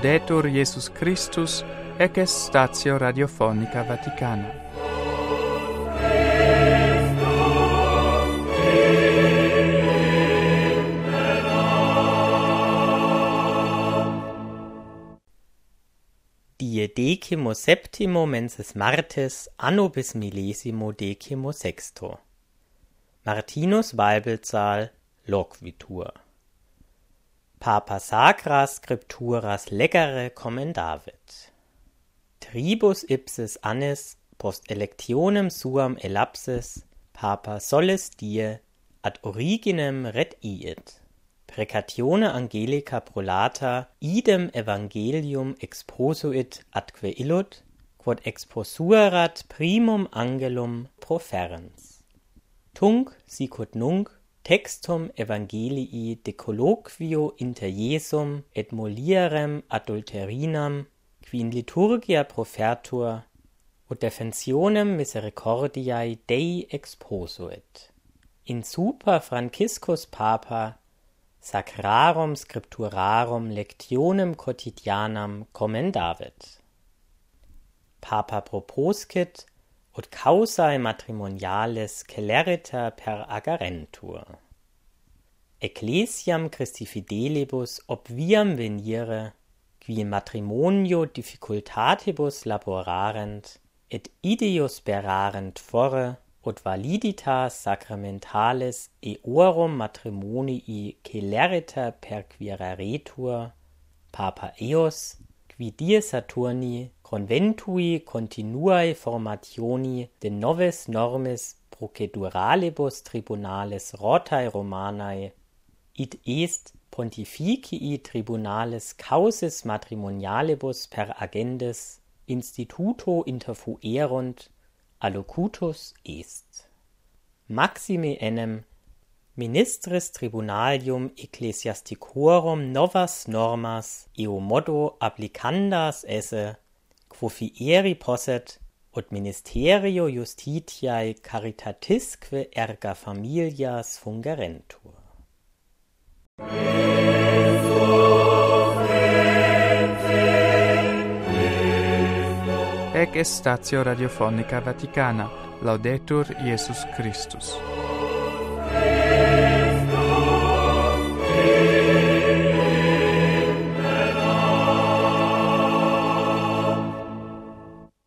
Laudetur Jesus Christus, ec est statio radiofonica Vaticana. Die 17. mensis Martes anno bis millesimo 16. Martinus Walbelzahl loquitur. Papa sacra scripturas legere commendavit. Tribus ipsis annis post electionem suam elapsis Papa soles die ad originem rediit. Precatione angelica prolata idem evangelium exposuit atque illut, quod exposuerat primum angelum proferens. Tunc sicut nunc textum evangelii de colloquio inter Jesum et mulierem adulterinam, qui in liturgia profertur, ut defensionem misericordiae Dei exposuit. In super Franciscus Papa sacrarum scripturarum lectionem quotidianam commendavit. Papa proposcit ut causae matrimoniales celeriter per agarentur. Ecclesiam Christi fidelibus obviam venire, qui in matrimonio difficultatibus laborarent, et ideus sperarent fore, ut validitas sacramentales eorum matrimonii celeriter perquiraretur, Papa Eos, qui die Saturni conventui continuae formationi de noves normis proceduralibus tribunales rotae Romanae, id est pontificii tribunales causis matrimonialibus per agendes instituto interfuerunt, allocutus est. Maxime enem ministris tribunalium ecclesiasticorum novas normas eo modo applicandas esse, quo fieri posset, ut ministerio justitiae caritatisque erga familias fungerentur. Ec est statio radiofonica Vaticana. Laudetur Jesus Christus.